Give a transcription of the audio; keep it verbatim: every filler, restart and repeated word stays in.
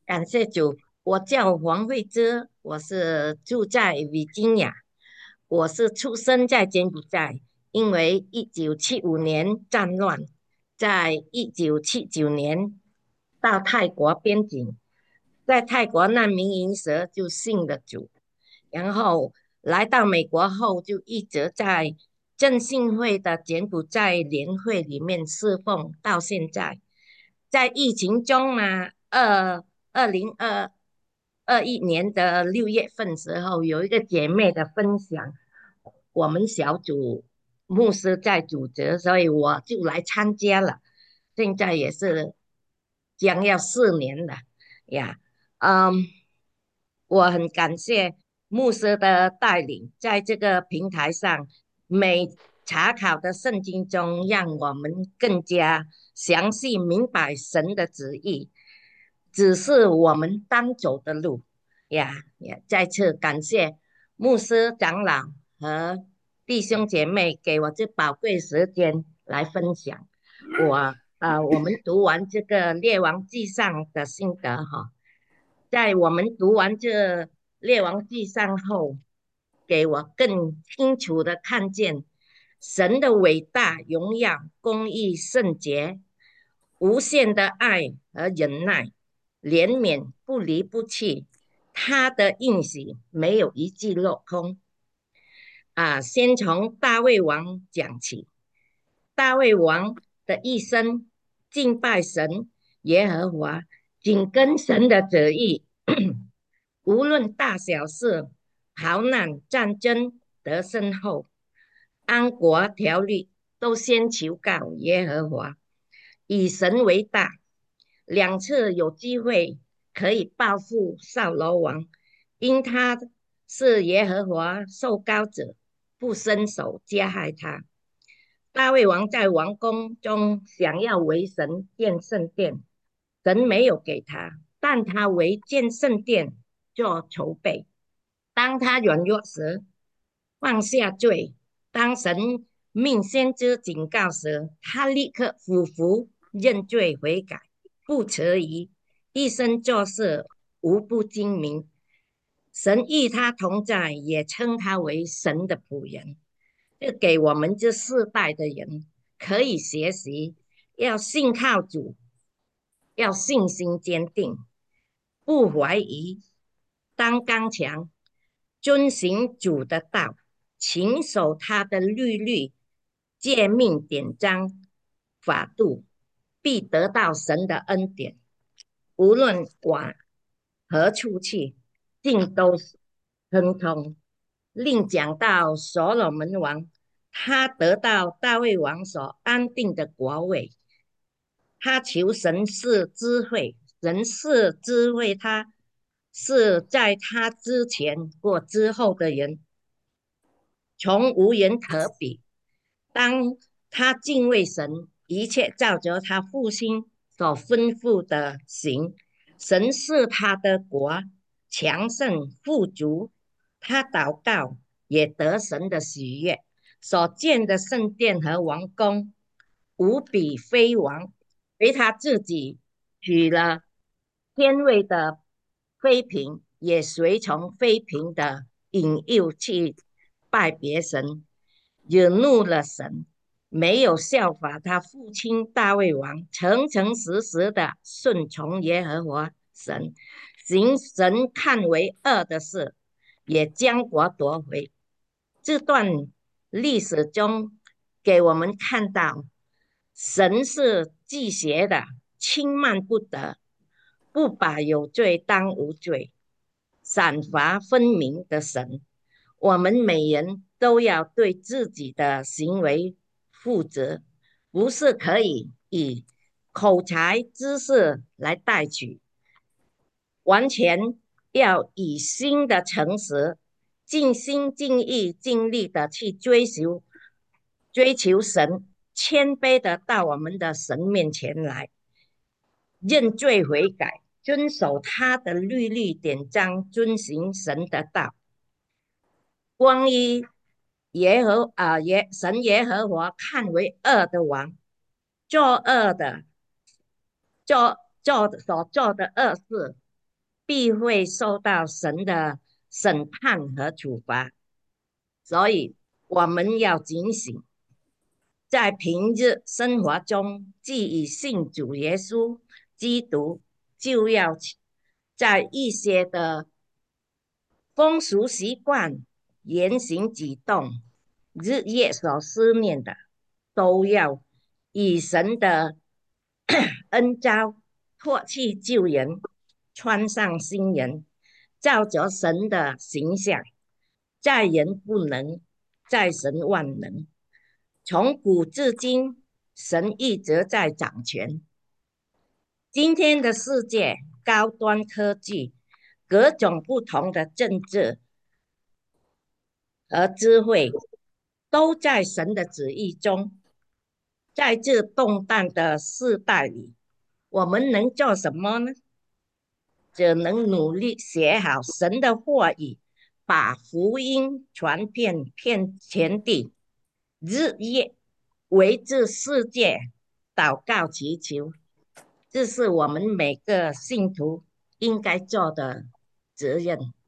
感谢主，我叫黄慧芝，我是住在维吉尼亚，我是出生在柬埔寨，因为一九七五年战乱，在一九七九年到泰国边境，在泰国难民营时就信了主，然后来到美国后就一直在正信会的柬埔寨联会里面侍奉到现在。在疫情中嘛，二二零二二一年的六月份时候，有一个姐妹的分享，我们小组牧师在组织，所以我就来参加了。现在也是将要四年了呀，嗯，我很感谢牧师的带领，在这个平台上，每查考的圣经中，让我们更加详细明白神的旨意，只是我们当走的路呀。也再次感谢牧师长老和弟兄姐妹给我这宝贵时间来分享我呃，我们读完这个《列王纪上》的心得哈，在我们读完这《列王纪上》后，给我更清楚的看见神的伟大、荣耀、公义、圣洁、无限的爱和忍耐、怜悯、不离不弃，他的应许没有一句落空啊！先从大卫王讲起，大卫王的一生敬拜神耶和华，紧跟神的旨意，无论大小事、逃难、战争得胜后，安国条例都先求告耶和华，以神为大。两次有机会可以报复扫罗王，因他是耶和华受膏者，不伸手加害他。大卫王在王宫中想要为神建圣殿，神没有给他，但他为建圣殿做筹备。当他软弱时，放下罪；当神命先知警告时，他立刻俯伏认罪悔改，不迟疑，一生做事无不精明。神与他同在，也称他为神的仆人。这给我们这世代的人可以学习，要信靠主，要信心坚定，不怀疑，当刚强，遵行主的道，勤守他的律律、诫命、典章、法度，必得到神的恩典。无论往何处去，尽都亨通。另讲到所罗门王，他得到大卫王所安定的国位，他求神是智慧，神是智慧他，是在他之前或之后的人，从无人可比。当他敬畏神，一切照着他父亲所吩咐的行，神是他的国强盛富足，他祷告也得神的喜悦。所建的圣殿和王宫无比辉煌，为他自己取了天位的妃嫔，也随从妃嫔的引诱去拜别神，惹怒了神，没有效法他父亲大卫王，诚诚实实的顺从耶和华神，行神看为恶的事，也将国夺回。这段历史中给我们看到，神是忌邪的，轻慢不得，不把有罪当无罪，赏罚分明的神。我们每人都要对自己的行为负责，不是可以以口才、知识来代取，完全要以心的诚实、尽心尽意尽力的去追求追求神，谦卑的到我们的神面前来认罪悔改，遵守他的律例典章，遵行神的道。光一耶和啊、呃、耶神耶和华看为恶的王，作恶的做做所做的恶事， 必会受到神的审判和处罚。所以我们要警醒，在平日生活中，既已信主耶稣基督，就要在一些的风俗习惯、言行举动，日夜所思念的，都要以神的恩召脱去旧人，穿上新人，照着神的形象，在人不能，在神万能。从古至今，神一直在掌权。今天的世界，高端科技，各种不同的政治和智慧，都在神的旨意中。在这动荡的世代里，我们能做什么呢？只能努力写好神的话语，把福音传遍遍全地，日夜为这世界祷告祈求。这是我们每个信徒应该做的责任。